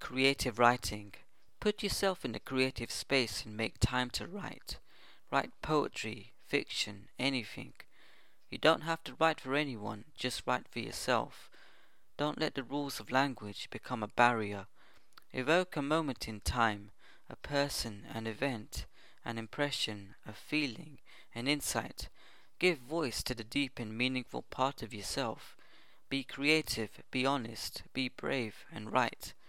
Creative writing. Put yourself in the creative space and make time to write. Write poetry, fiction, anything. You don't have to write for anyone, just write for yourself. Don't let the rules of language become a barrier. Evoke a moment in time, a person, an event, an impression, a feeling, an insight. Give voice to the deep and meaningful part of yourself. Be creative, be honest, be brave, and write.